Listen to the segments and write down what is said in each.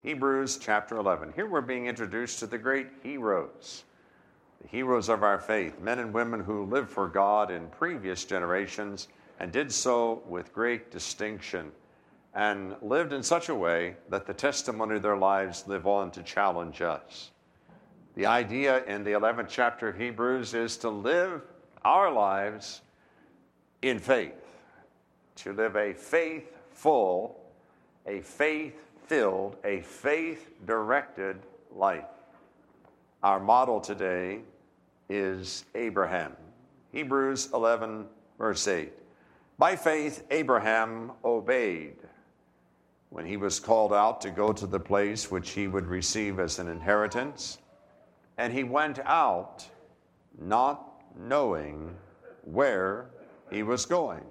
Hebrews chapter 11. Here we're being introduced to the great heroes, the heroes of our faith, men and women who lived for God in previous generations and did so with great distinction and lived in such a way that the testimony of their lives live on to challenge us. The idea in the 11th chapter of Hebrews is to live our lives in faith, to live a faithful, a faith-filled, a faith-directed life. Our model today is Abraham. Hebrews 11, verse 8. By faith, Abraham obeyed when he was called out to go to the place which he would receive as an inheritance, and he went out not knowing where he was going.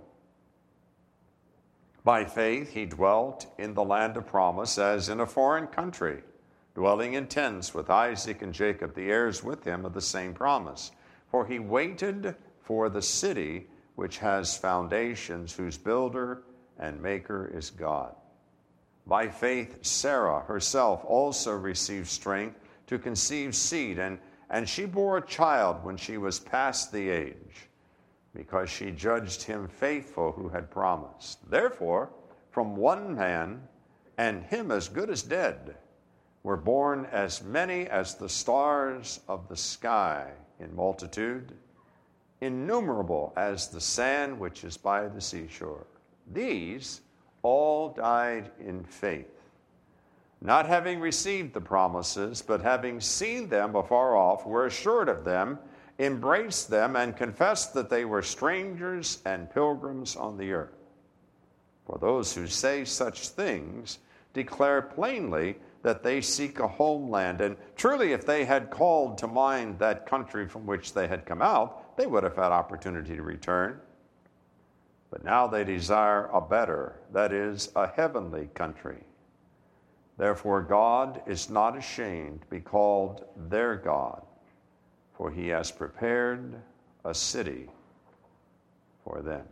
By faith, he dwelt in the land of promise as in a foreign country, dwelling in tents with Isaac and Jacob, the heirs with him of the same promise. For he waited for the city which has foundations, whose builder and maker is God. By faith, Sarah herself also received strength to conceive seed, and she bore a child when she was past the age, because she judged him faithful who had promised. Therefore, from one man, and him as good as dead, were born as many as the stars of the sky in multitude, innumerable as the sand which is by the seashore. These all died in faith, not having received the promises, but having seen them afar off, were assured of them, embraced them, and confessed that they were strangers and pilgrims on the earth. For those who say such things declare plainly that they seek a homeland. And truly, if they had called to mind that country from which they had come out, they would have had opportunity to return. But now they desire a better, that is, a heavenly country. Therefore, God is not ashamed to be called their God, for he has prepared a city for them.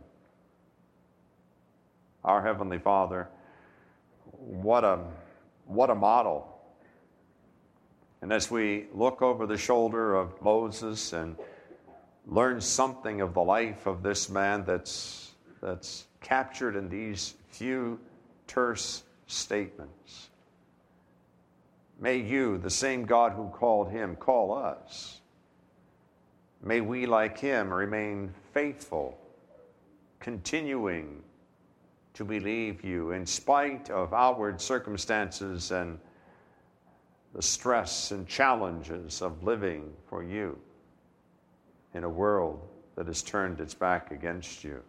Our Heavenly Father, what a model. And as we look over the shoulder of Moses and learn something of the life of this man that's captured in these few terse statements, may you, the same God who called him, call us. May we, like him, remain faithful, continuing to believe you in spite of outward circumstances and the stress and challenges of living for you in a world that has turned its back against you.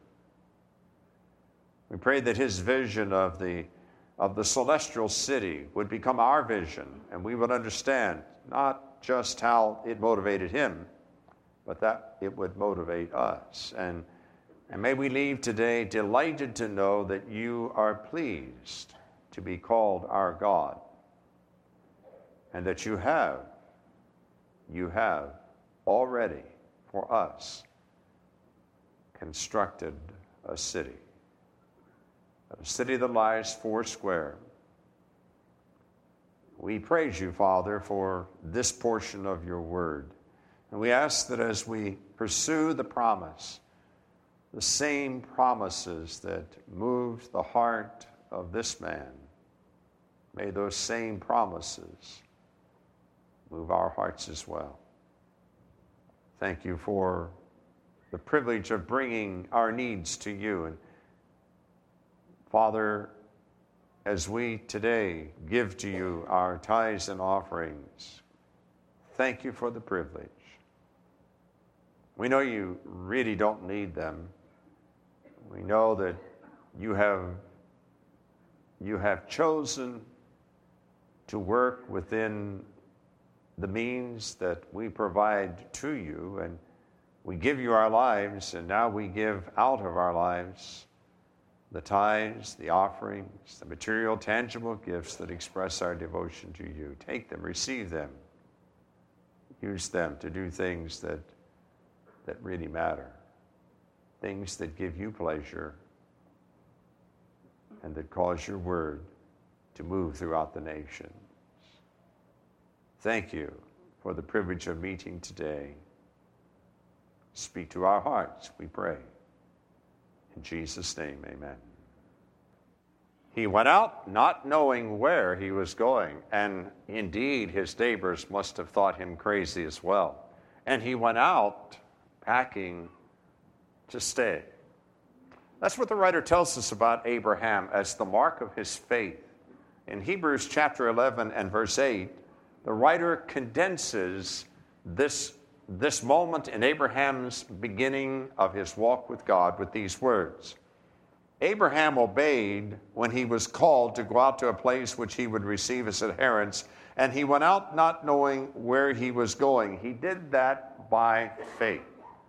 We pray that his vision of the celestial city would become our vision, and we would understand not just how it motivated him, but that it would motivate us. And may we leave today delighted to know that you are pleased to be called our God, and that you have already for us constructed a city that lies foursquare. We praise you, Father, for this portion of your word. And we ask that as we pursue the promise, the same promises that moved the heart of this man, may those same promises move our hearts as well. Thank you for the privilege of bringing our needs to you. And Father, as we today give to you our tithes and offerings, thank you for the privilege. We know you really don't need them. We know that you have chosen to work within the means that we provide to you, and we give you our lives, and now we give out of our lives the tithes, the offerings, the material, tangible gifts that express our devotion to you. Take them, receive them, use them to do things that really matter, things that give you pleasure and that cause your word to move throughout the nations. Thank you for the privilege of meeting today. Speak to our hearts, we pray. In Jesus' name, amen. He went out not knowing where he was going, and indeed his neighbors must have thought him crazy as well. And he went out packing to stay. That's what the writer tells us about Abraham as the mark of his faith. In Hebrews chapter 11 and verse 8, the writer condenses this moment in Abraham's beginning of his walk with God with these words. Abraham obeyed when he was called to go out to a place which he would receive as inheritance, and he went out not knowing where he was going. He did that by faith.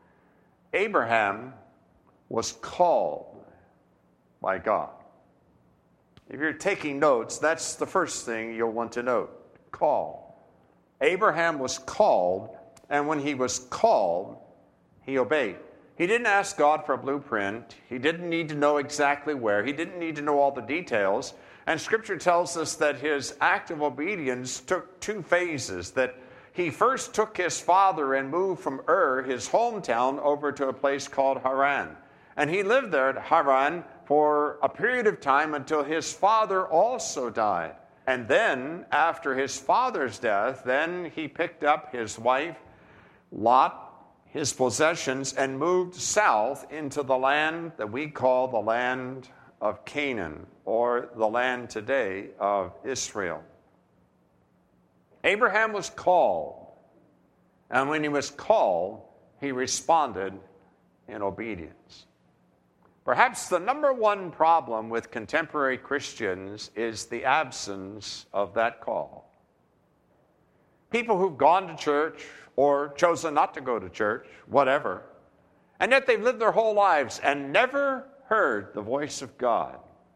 Abraham was called by God. If you're taking notes, that's the first thing you'll want to note. Call. Abraham was called, and when he was called, he obeyed. He didn't ask God for a blueprint. He didn't need to know exactly where. He didn't need to know all the details. And Scripture tells us that his act of obedience took two phases, that he first took his father and moved from Ur, his hometown, over to a place called Haran. And he lived there at Haran for a period of time until his father also died. And then, after his father's death, then he picked up his wife, Lot, his possessions, and moved south into the land that we call the land of Canaan, or the land today of Israel. Abraham was called, and when he was called, he responded in obedience. Perhaps the number one problem with contemporary Christians is the absence of that call. People who've gone to church or chosen not to go to church, whatever, and yet they've lived their whole lives and never heard the voice of God.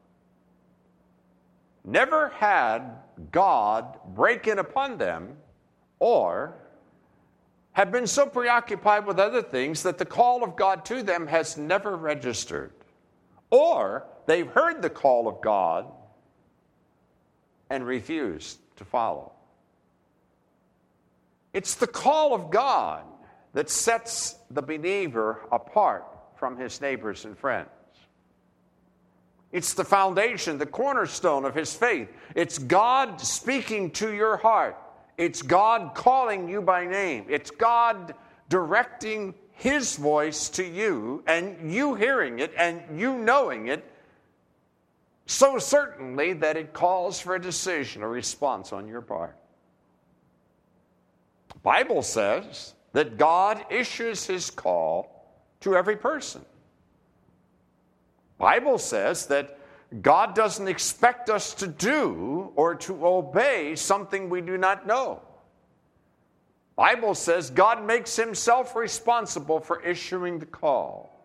Never had God break in upon them, or have been so preoccupied with other things that the call of God to them has never registered. Or they've heard the call of God and refused to follow. It's the call of God that sets the believer apart from his neighbors and friends. It's the foundation, the cornerstone of his faith. It's God speaking to your heart. It's God calling you by name. It's God directing his voice to you, and you hearing it and you knowing it so certainly that it calls for a decision, a response on your part. The Bible says that God issues his call to every person. The Bible says that God doesn't expect us to do or to obey something we do not know. The Bible says God makes himself responsible for issuing the call.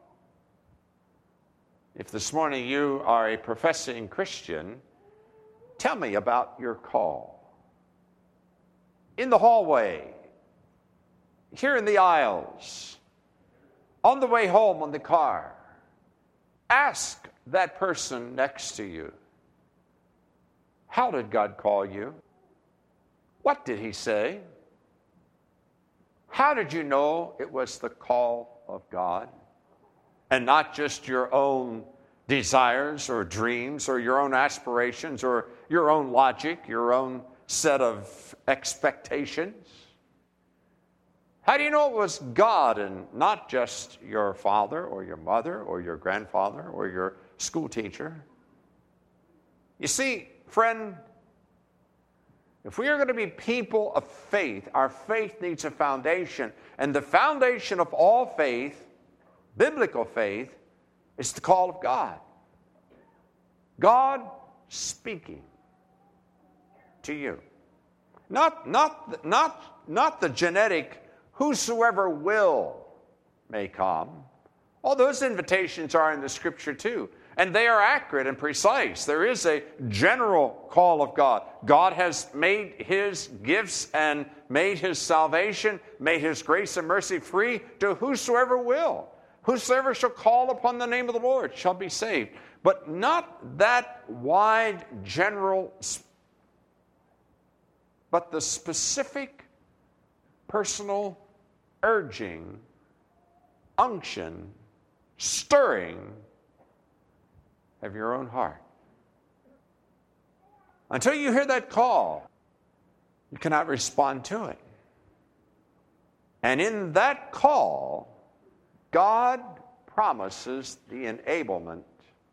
If this morning you are a professing Christian, tell me about your call. In the hallway, here in the aisles, on the way home on the car, ask that person next to you, how did God call you? What did he say? How did you know it was the call of God and not just your own desires or dreams or your own aspirations or your own logic, your own set of expectations? How do you know it was God and not just your father or your mother or your grandfather or your school teacher? You see, friend, if we are going to be people of faith, our faith needs a foundation. And the foundation of all faith, biblical faith, is the call of God. God speaking to you. Not the genetic whosoever will may come. All those invitations are in the Scripture too. And they are accurate and precise. There is a general call of God. God has made his gifts and made his salvation, made his grace and mercy free to whosoever will. Whosoever shall call upon the name of the Lord shall be saved. but not that wide general, but the specific personal urging, unction, stirring of your own heart. Until you hear that call, you cannot respond to it. And in that call, God promises the enablement.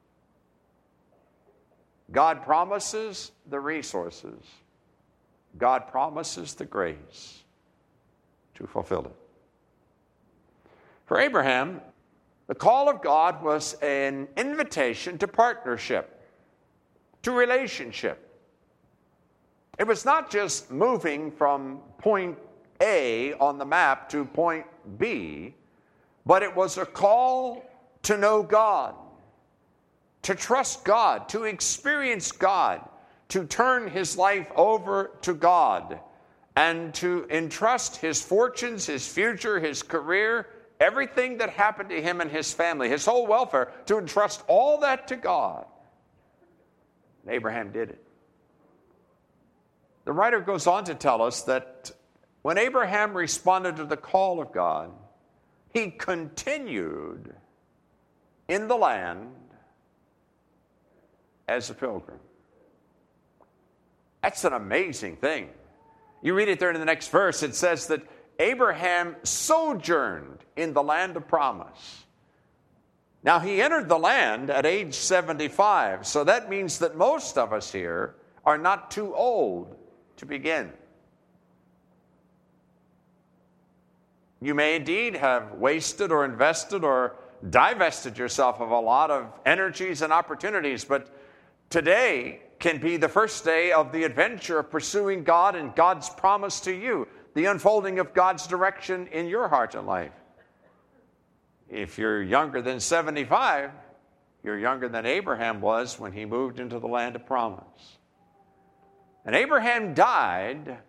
God promises the resources. God promises the grace to fulfill it. For Abraham, the call of God was an invitation to partnership, to relationship. It was not just moving from point A on the map to point B, but it was a call to know God, to trust God, to experience God, to turn his life over to God, and to entrust his fortunes, his future, his career, everything that happened to him and his family, his whole welfare, to entrust all that to God. And Abraham did it. The writer goes on to tell us that when Abraham responded to the call of God, he continued in the land as a pilgrim. That's an amazing thing. You read it there in the next verse, it says that Abraham sojourned in the land of promise. Now, he entered the land at age 75, so that means that most of us here are not too old to begin. You may indeed have wasted or invested or divested yourself of a lot of energies and opportunities, but today can be the first day of the adventure of pursuing God and God's promise to you, the unfolding of God's direction in your heart and life. If you're younger than 75, you're younger than Abraham was when he moved into the land of promise. And Abraham died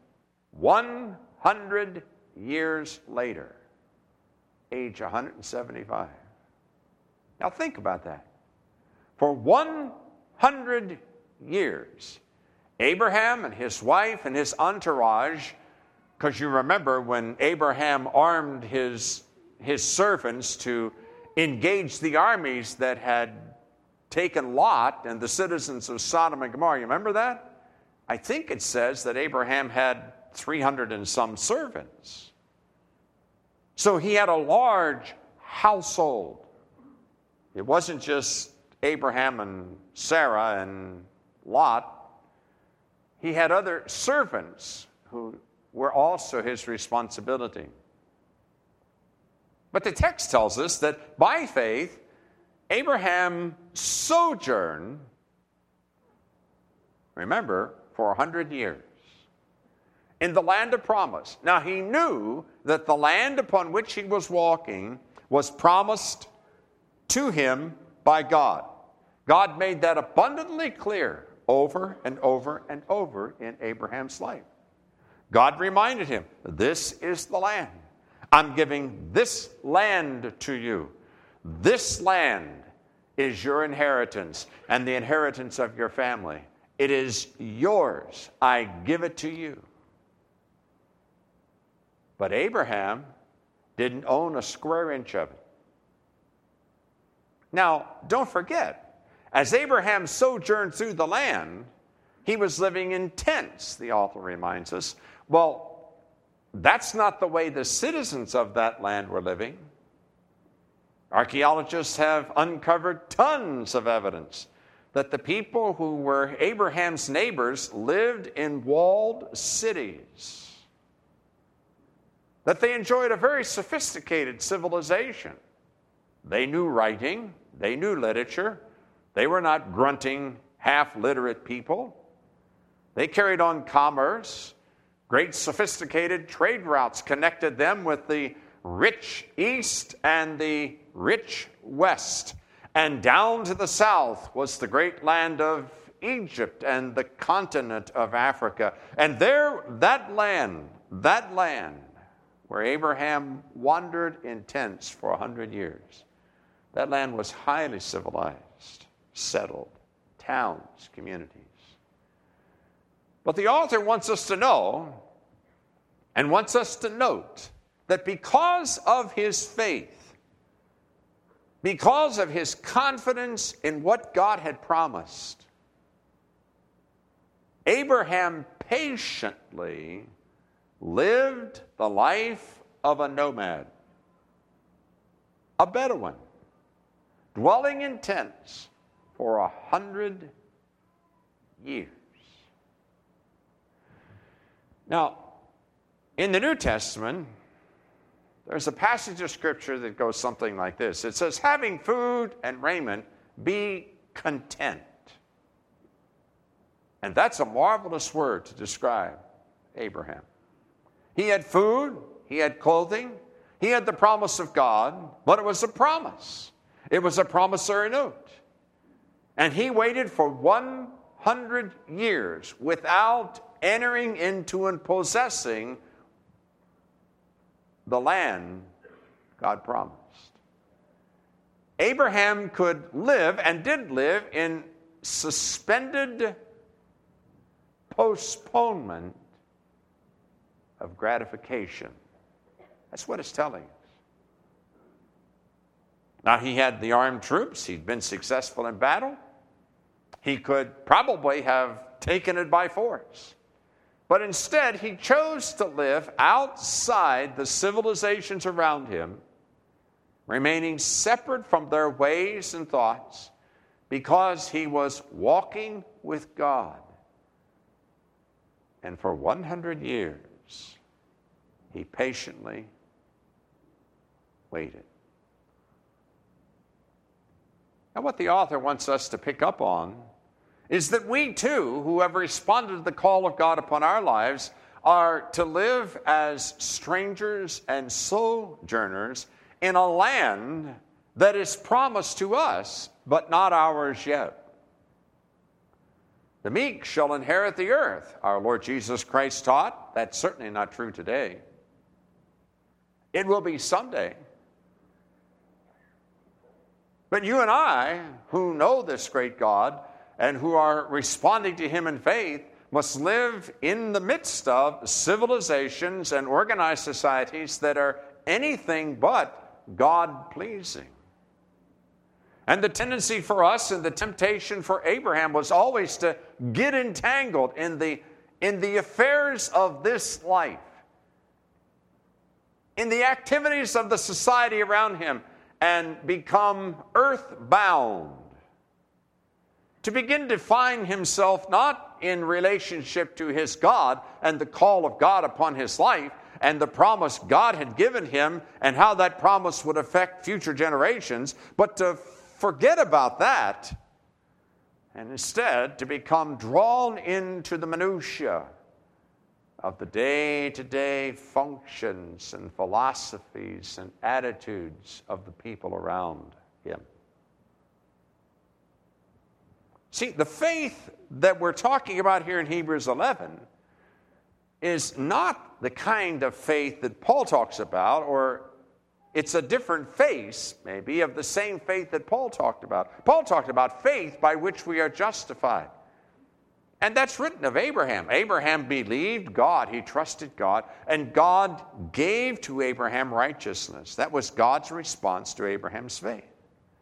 100 years later, age 175. Now think about that. For 100 years, Abraham and his wife and his entourage, because you remember when Abraham armed his servants to engage the armies that had taken Lot and the citizens of Sodom and Gomorrah. You remember that? I think it says that Abraham had 300 and some servants. So he had a large household. It wasn't just Abraham and Sarah and Lot. He had other servants who were also his responsibility. But the text tells us that by faith, Abraham sojourned, remember, for 100 years in the land of promise. Now, he knew that the land upon which he was walking was promised to him by God. God made that abundantly clear over and over and over in Abraham's life. God reminded him, this is the land. I'm giving this land to you. This land is your inheritance and the inheritance of your family. It is yours. I give it to you. But Abraham didn't own a square inch of it. Now, don't forget, as Abraham sojourned through the land, he was living in tents, the author reminds us. Well, that's not the way the citizens of that land were living. Archaeologists have uncovered tons of evidence that the people who were Abraham's neighbors lived in walled cities, that they enjoyed a very sophisticated civilization. They knew writing, they knew literature, they were not grunting, half-literate people. They carried on commerce. Great sophisticated trade routes connected them with the rich East and the rich West. And down to the south was the great land of Egypt and the continent of Africa. And there, that land where Abraham wandered in tents for 100 years, that land was highly civilized, settled towns, communities. But the author wants us to know and wants us to note that because of his faith, because of his confidence in what God had promised, Abraham patiently lived the life of a nomad, a Bedouin, dwelling in tents for 100 years. Now, in the New Testament, there's a passage of Scripture that goes something like this. It says, having food and raiment, be content. And that's a marvelous word to describe Abraham. He had food, he had clothing, he had the promise of God, but it was a promise. It was a promissory note. And he waited for 100 years without entering into and possessing the land God promised. Abraham could live and did live in suspended postponement of gratification. That's what it's telling us. Now, he had the armed troops. He'd been successful in battle. He could probably have taken it by force. But instead, he chose to live outside the civilizations around him, remaining separate from their ways and thoughts, because he was walking with God. And for 100 years, he patiently waited. Now, what the author wants us to pick up on is that we too, who have responded to the call of God upon our lives, are to live as strangers and sojourners in a land that is promised to us, but not ours yet. The meek shall inherit the earth, our Lord Jesus Christ taught. That's certainly not true today. It will be someday. But you and I, who know this great God and who are responding to him in faith, must live in the midst of civilizations and organized societies that are anything but God-pleasing. And the tendency for us and the temptation for Abraham was always to get entangled in the affairs of this life, in the activities of the society around him, and become earthbound. To begin to find himself not in relationship to his God and the call of God upon his life and the promise God had given him and how that promise would affect future generations, but to forget about that and instead to become drawn into the minutiae of the day-to-day functions and philosophies and attitudes of the people around him. See, the faith that we're talking about here in Hebrews 11 is not the kind of faith that Paul talks about, or it's a different face, maybe, of the same faith that Paul talked about. Paul talked about faith by which we are justified. And that's written of Abraham. Abraham believed God. He trusted God. And God gave to Abraham righteousness. That was God's response to Abraham's faith.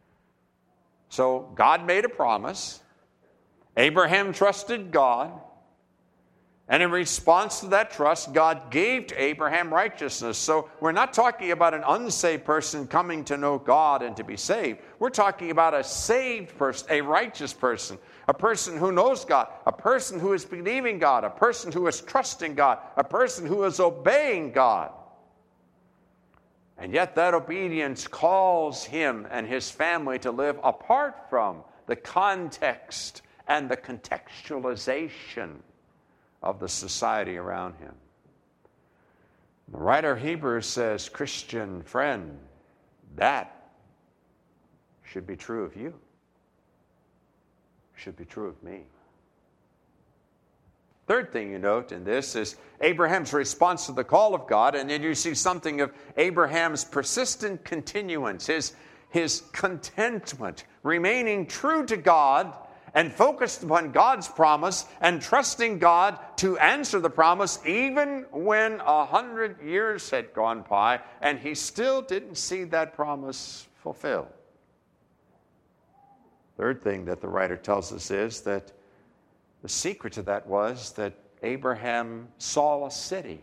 So God made a promise. Abraham trusted God. And in response to that trust, God gave to Abraham righteousness. So we're not talking about an unsaved person coming to know God and to be saved. We're talking about a saved person, a righteous person, a person who knows God, a person who is believing God, a person who is trusting God, a person who is obeying God. And yet that obedience calls him and his family to live apart from the context and the contextualization of the society around him. The writer of Hebrews says, Christian friend, that should be true of you. Should be true of me. Third thing you note in this is Abraham's response to the call of God, and then you see something of Abraham's persistent continuance, his his contentment, remaining true to God and focused upon God's promise and trusting God to answer the promise even when 100 years had gone by and he still didn't see that promise fulfilled. Third thing that the writer tells us is that the secret to that was that Abraham saw a city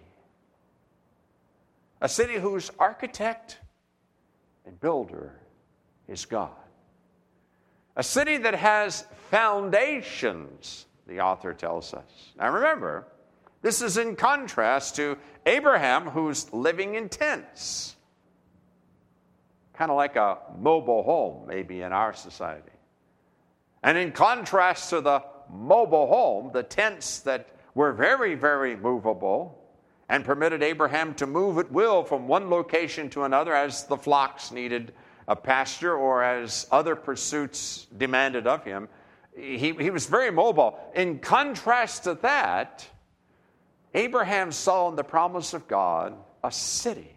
whose architect and builder is God. A city that has foundations, the author tells us. Now remember, this is in contrast to Abraham, who's living in tents. Kind of like a mobile home, maybe in our society. And in contrast to the mobile home, the tents that were very, very movable and permitted Abraham to move at will from one location to another as the flocks needed a pasture or as other pursuits demanded of him. He was very mobile. In contrast to that, Abraham saw in the promise of God a city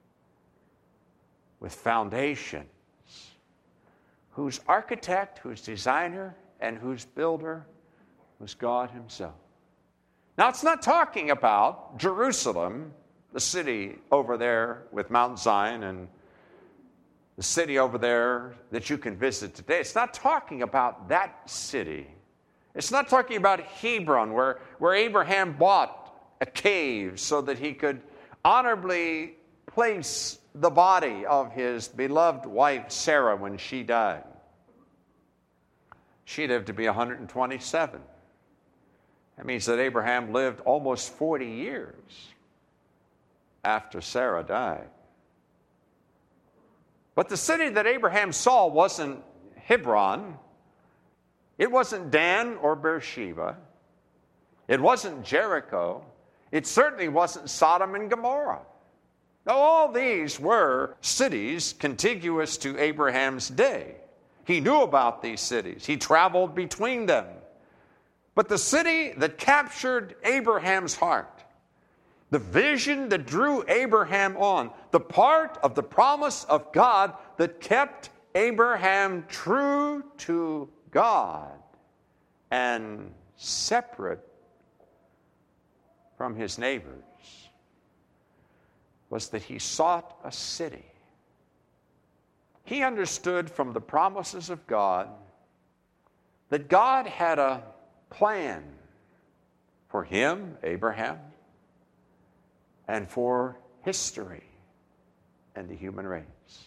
with foundations, whose architect, whose designer, and whose builder was God himself. Now, it's not talking about Jerusalem, the city over there with Mount Zion and the city over there that you can visit today. It's not talking about that city. It's not talking about Hebron, where Abraham bought a cave so that he could honorably place the body of his beloved wife, Sarah, when she died. She lived to be 127. That means that Abraham lived almost 40 years after Sarah died. But the city that Abraham saw wasn't Hebron. It wasn't Dan or Beersheba. It wasn't Jericho. It certainly wasn't Sodom and Gomorrah. Now, all these were cities contiguous to Abraham's day. He knew about these cities. He traveled between them. But the city that captured Abraham's heart, the vision that drew Abraham on, the part of the promise of God that kept Abraham true to God and separate from his neighbors, was that he sought a city. He understood from the promises of God that God had a plan for him, Abraham, and for history and the human race.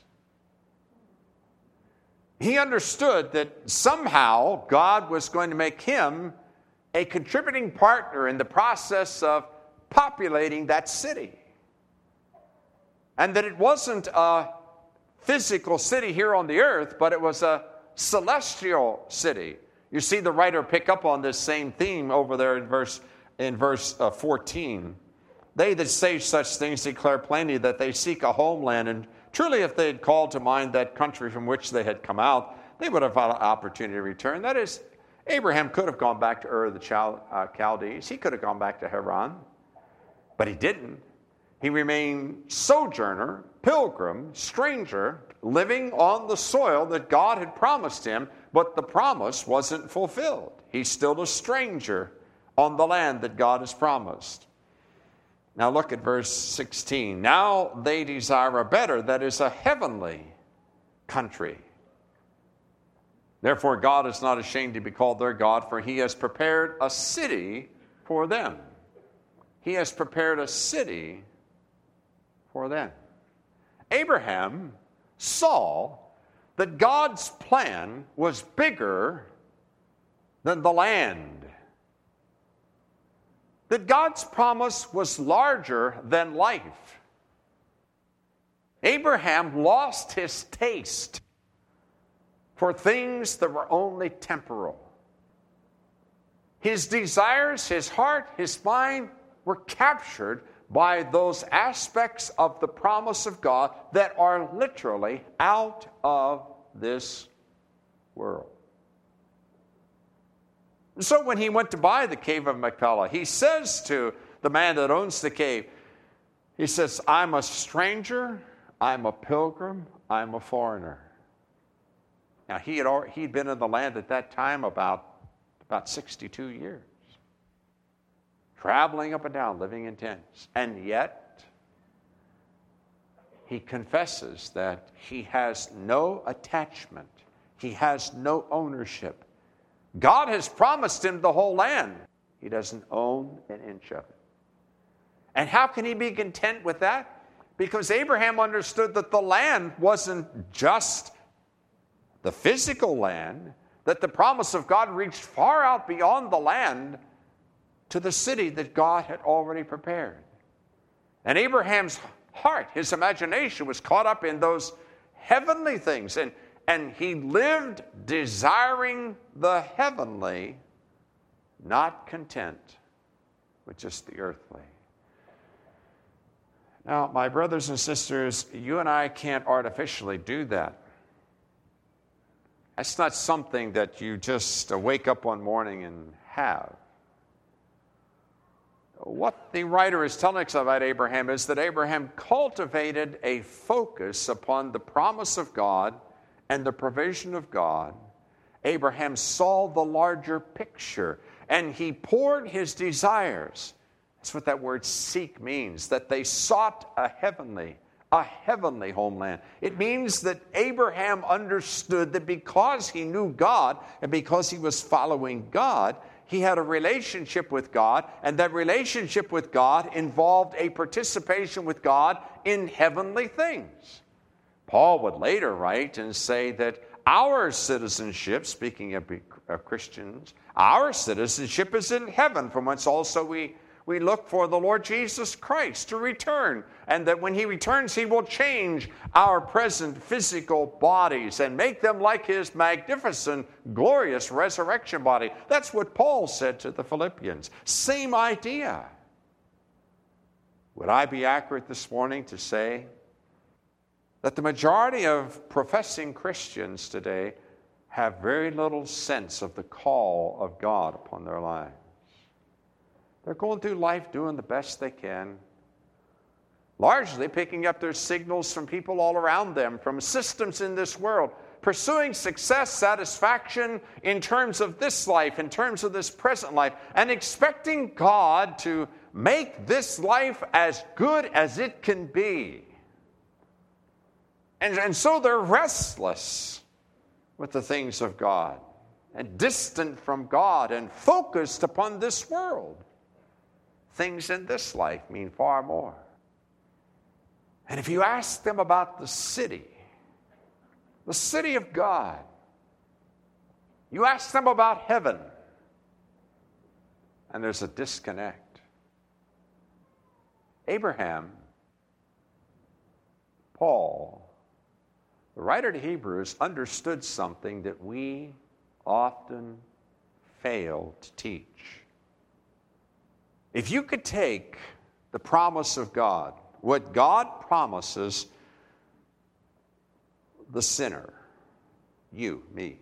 He understood that somehow God was going to make him a contributing partner in the process of populating that city. And that it wasn't a physical city here on the earth, but it was a celestial city. You see the writer pick up on this same theme over there in verse 14. They that say such things declare plainly that they seek a homeland, and truly if they had called to mind that country from which they had come out, they would have had an opportunity to return. That is, Abraham could have gone back to Ur of the Chaldees. He could have gone back to Haran, but he didn't. He remained sojourner, pilgrim, stranger, living on the soil that God had promised him, but the promise wasn't fulfilled. He's still a stranger on the land that God has promised. Now look at verse 16. Now they desire a better, that is a heavenly country. Therefore God is not ashamed to be called their God, for he has prepared a city for them. He has prepared a city for them. Abraham saw that God's plan was bigger than the land. That God's promise was larger than life. Abraham lost his taste for things that were only temporal. His desires, his heart, his mind were captured by those aspects of the promise of God that are literally out of this world. So when he went to buy the cave of Machpelah, he says to the man that owns the cave, he says, I'm a stranger, I'm a pilgrim, I'm a foreigner. Now, he'd been in the land at that time about 62 years, traveling up and down, living in tents. And yet, he confesses that he has no attachment. He has no ownership. God has promised him the whole land. He doesn't own an inch of it. And how can he be content with that? Because Abraham understood that the land wasn't just the physical land, that the promise of God reached far out beyond the land to the city that God had already prepared. And Abraham's heart, his imagination was caught up in those heavenly things. And he lived desiring the heavenly, not content with just the earthly. Now, my brothers and sisters, you and I can't artificially do that. That's not something that you just wake up one morning and have. What the writer is telling us about Abraham is that Abraham cultivated a focus upon the promise of God and the provision of God. Abraham saw the larger picture, and he poured his desires. That's what that word seek means, that they sought a heavenly homeland. It means that Abraham understood that because he knew God and because he was following God, he had a relationship with God, and that relationship with God involved a participation with God in heavenly things. Paul would later write and say that our citizenship, speaking of Christians, our citizenship is in heaven, from whence also we look for the Lord Jesus Christ to return, and that when he returns, he will change our present physical bodies and make them like his magnificent, glorious resurrection body. That's what Paul said to the Philippians. Same idea. Would I be accurate this morning to say that the majority of professing Christians today have very little sense of the call of God upon their lives? They're going through life doing the best they can, largely picking up their signals from people all around them, from systems in this world, pursuing success, satisfaction in terms of this life, in terms of this present life, and expecting God to make this life as good as it can be. And so they're restless with the things of God, and distant from God, and focused upon this world. Things in this life mean far more. And if you ask them about the city of God, you ask them about heaven, and there's a disconnect. Abraham, Paul, the writer to Hebrews, understood something that we often fail to teach. If you could take the promise of God, what God promises the sinner, you, me,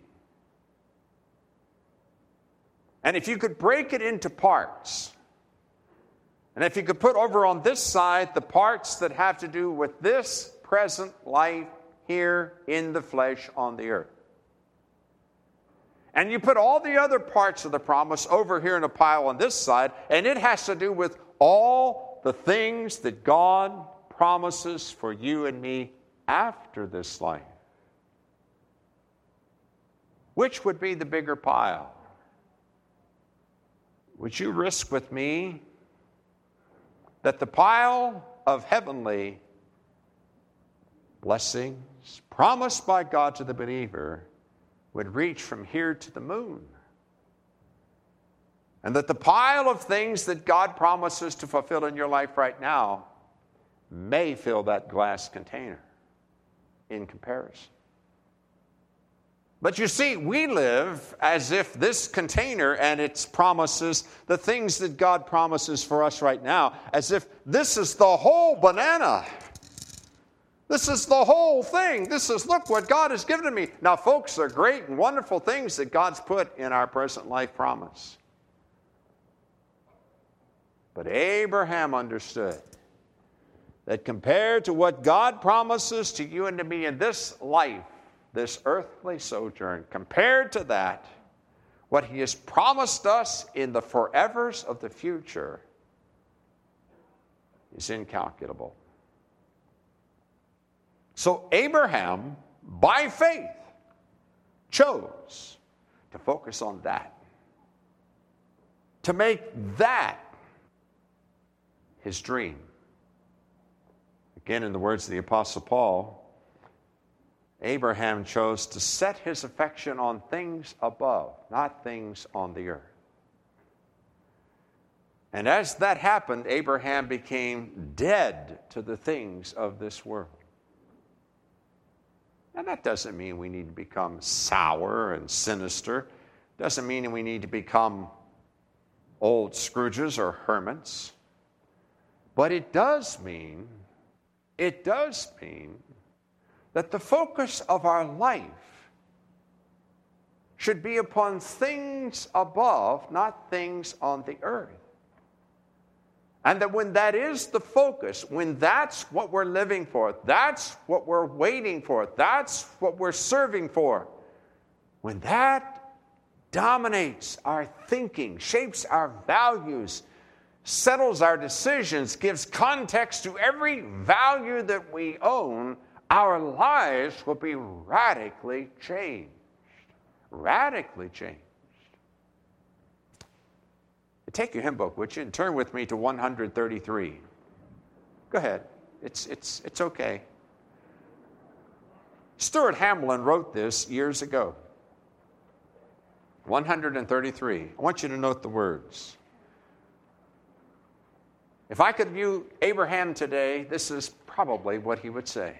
and if you could break it into parts, and if you could put over on this side the parts that have to do with this present life here in the flesh on the earth, and you put all the other parts of the promise over here in a pile on this side, and it has to do with all the things that God promises for you and me after this life. Which would be the bigger pile? Would you risk with me that the pile of heavenly blessings promised by God to the believer would reach from here to the moon, and that the pile of things that God promises to fulfill in your life right now may fill that glass container in comparison? But you see, we live as if this container and its promises, the things that God promises for us right now, as if this is the whole banana. This is the whole thing. Look what God has given to me. Now, folks, they're great and wonderful things that God's put in our present life promise. But Abraham understood that compared to what God promises to you and to me in this life, this earthly sojourn, compared to that, what he has promised us in the forevers of the future is incalculable. So Abraham, by faith, chose to focus on that, to make that his dream. Again, in the words of the Apostle Paul, Abraham chose to set his affection on things above, not things on the earth. And as that happened, Abraham became dead to the things of this world. Now, that doesn't mean we need to become sour and sinister. Doesn't mean we need to become old Scrooges or hermits. But it does mean that the focus of our life should be upon things above, not things on the earth. And that when that is the focus, when that's what we're living for, that's what we're waiting for, that's what we're serving for, when that dominates our thinking, shapes our values, settles our decisions, gives context to every value that we own, our lives will be radically changed. Radically changed. Take your hymn book, would you, and turn with me to 133. Go ahead. It's okay. Stuart Hamlin wrote this years ago. 133. I want you to note the words. If I could view Abraham today, this is probably what he would say.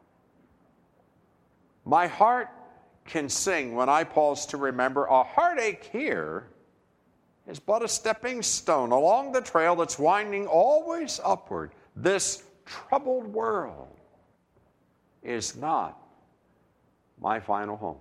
My heart can sing when I pause to remember a heartache here is but a stepping stone along the trail that's winding always upward. This troubled world is not my final home.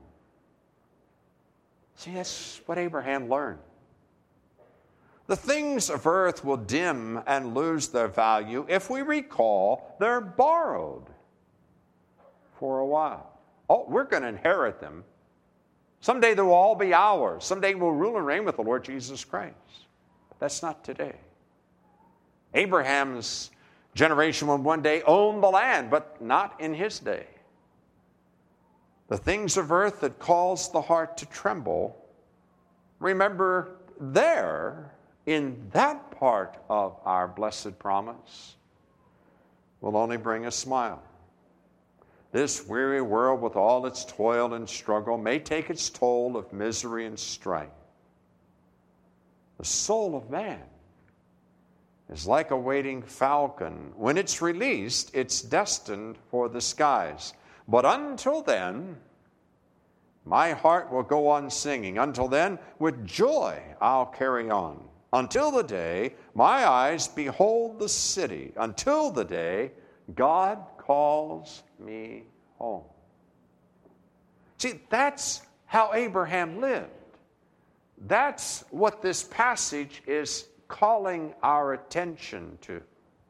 See, that's what Abraham learned. The things of earth will dim and lose their value if we recall they're borrowed for a while. Oh, we're going to inherit them. Someday they will all be ours. Someday we'll rule and reign with the Lord Jesus Christ. But that's not today. Abraham's generation will one day own the land, but not in his day. The things of earth that cause the heart to tremble, remember there, in that part of our blessed promise, will only bring a smile. This weary world with all its toil and struggle may take its toll of misery and strife. The soul of man is like a waiting falcon. When it's released, it's destined for the skies. But until then, my heart will go on singing. Until then, with joy I'll carry on. Until the day my eyes behold the city. Until the day God calls me home. See, that's how Abraham lived. That's what this passage is calling our attention to.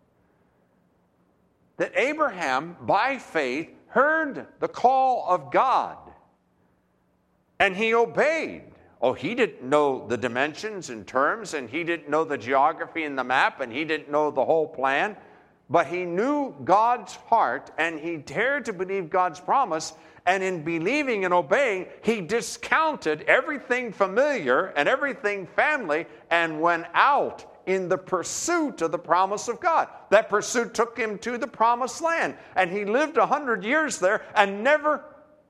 That Abraham, by faith, heard the call of God, and he obeyed. Oh, he didn't know the dimensions and terms, and he didn't know the geography and the map, and he didn't know the whole plan. But he knew God's heart, and he dared to believe God's promise, and in believing and obeying, he discounted everything familiar and everything family and went out in the pursuit of the promise of God. That pursuit took him to the promised land, and he lived 100 years there and never,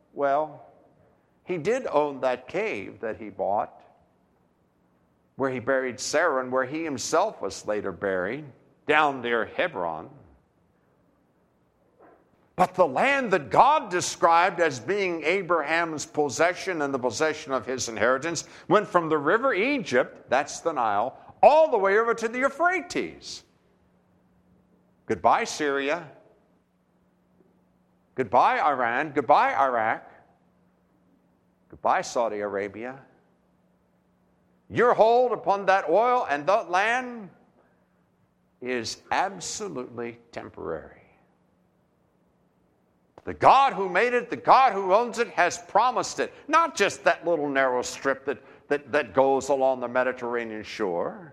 he did own that cave that he bought, where he buried Sarah and where he himself was later buried, down near Hebron. But the land that God described as being Abraham's possession and the possession of his inheritance went from the river Egypt, that's the Nile, all the way over to the Euphrates. Goodbye, Syria. Goodbye, Iran. Goodbye, Iraq. Goodbye, Saudi Arabia. Your hold upon that oil and that land is absolutely temporary. The God who made it, the God who owns it, has promised it. Not just that little narrow strip that goes along the Mediterranean shore.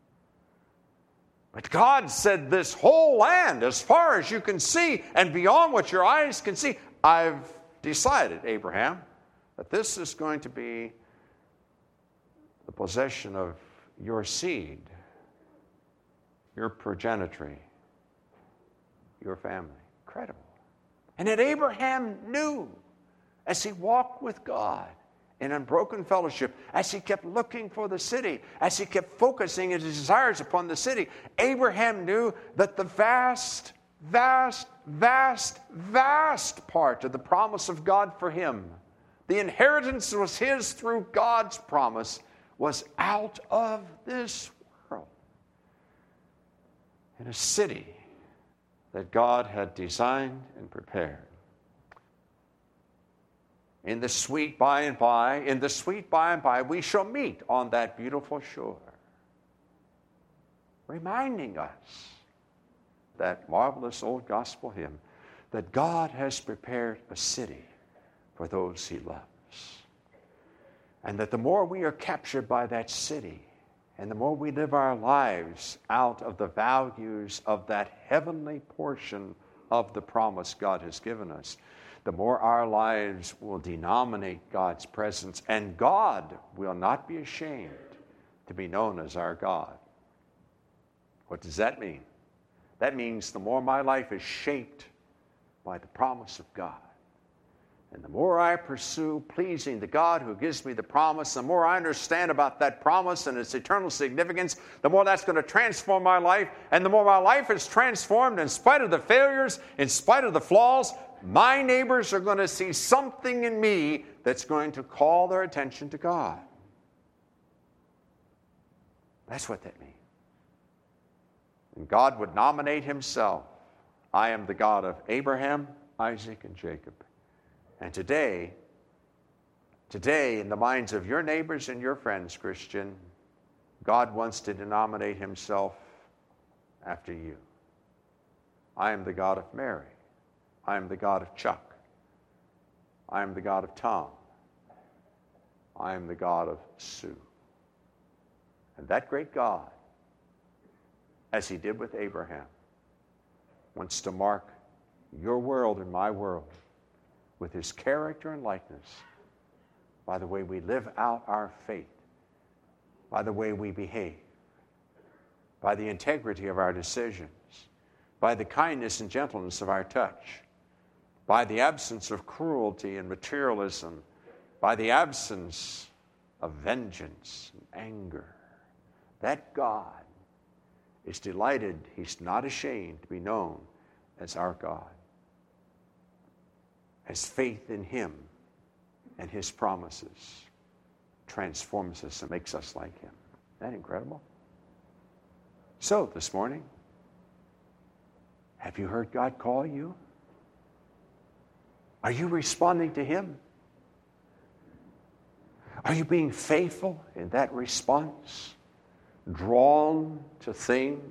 But God said, this whole land, as far as you can see and beyond what your eyes can see, I've decided, Abraham, that this is going to be the possession of your seed, your progeny, your family. Incredible. And that Abraham knew as he walked with God in unbroken fellowship, as he kept looking for the city, as he kept focusing his desires upon the city, Abraham knew that the vast, vast, vast, vast part of the promise of God for him, the inheritance was his through God's promise, was out of this world. In a city that God had designed and prepared. In the sweet by and by, we shall meet on that beautiful shore. Reminding us, that marvelous old gospel hymn, that God has prepared a city for those he loves. And that the more we are captured by that city, and the more we live our lives out of the values of that heavenly portion of the promise God has given us, the more our lives will denominate God's presence, and God will not be ashamed to be known as our God. What does that mean? That means the more my life is shaped by the promise of God, and the more I pursue pleasing the God who gives me the promise, the more I understand about that promise and its eternal significance, the more that's going to transform my life. And the more my life is transformed, in spite of the failures, in spite of the flaws, my neighbors are going to see something in me that's going to call their attention to God. That's what that means. And God would nominate himself. I am the God of Abraham, Isaac, and Jacob. And today, in the minds of your neighbors and your friends, Christian, God wants to denominate himself after you. I am the God of Mary. I am the God of Chuck. I am the God of Tom. I am the God of Sue. And that great God, as he did with Abraham, wants to mark your world and my world with his character and likeness by the way we live out our faith, by the way we behave, by the integrity of our decisions, by the kindness and gentleness of our touch, by the absence of cruelty and materialism, by the absence of vengeance and anger. That God is delighted, he's not ashamed to be known as our God. As faith in him and his promises transforms us and makes us like him. Isn't that incredible? So this morning, have you heard God call you? Are you responding to him? Are you being faithful in that response? Drawn to things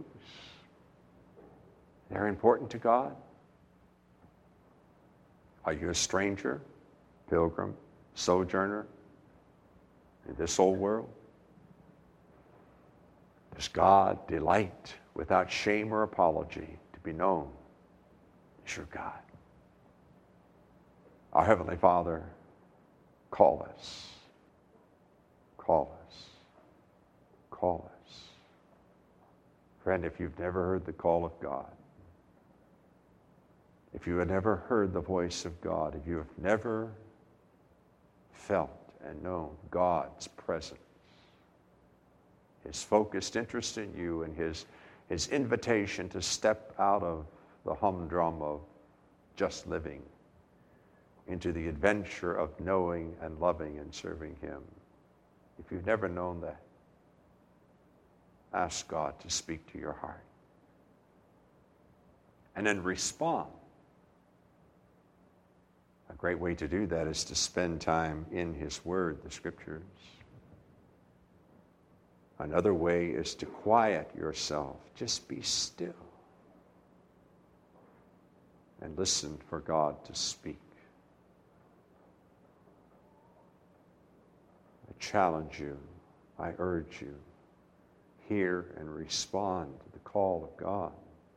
that are important to God? Are you a stranger, pilgrim, sojourner in this old world? Does God delight without shame or apology to be known as your God? Our Heavenly Father, call us. Call us. Call us. Friend, if you've never heard the call of God, if you have never heard the voice of God, if you have never felt and known God's presence, his focused interest in you, and his invitation to step out of the humdrum of just living into the adventure of knowing and loving and serving him. If you've never known that, ask God to speak to your heart. And then respond. A great way to do that is to spend time in his word, the scriptures. Another way is to quiet yourself. Just be still. and listen for God to speak. I challenge you, I urge you, hear and respond to the call of God.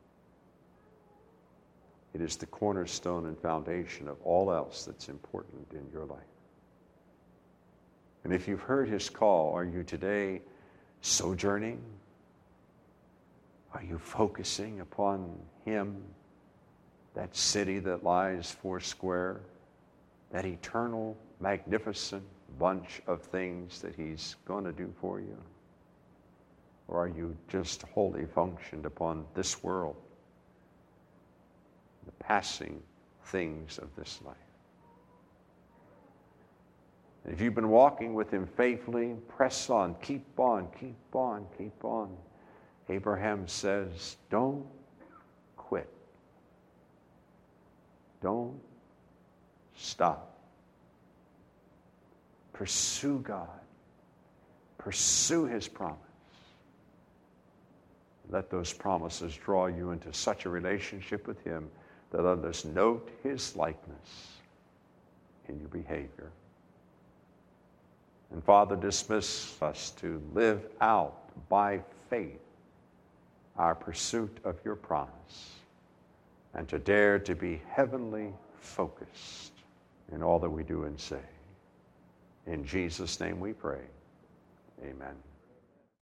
It is the cornerstone and foundation of all else that's important in your life. And if you've heard his call, are you today sojourning? Are you focusing upon him, that city that lies foursquare, that eternal, magnificent bunch of things that he's going to do for you? Or are you just wholly functioned upon this world, the passing things of this life? And if you've been walking with him faithfully, press on, keep on, keep on, keep on. Abraham says, don't quit. Don't stop. Pursue God. Pursue his promise. Let those promises draw you into such a relationship with him that others note his likeness in your behavior. And Father, dismiss us to live out by faith our pursuit of your promise and to dare to be heavenly focused in all that we do and say. In Jesus' name we pray. Amen.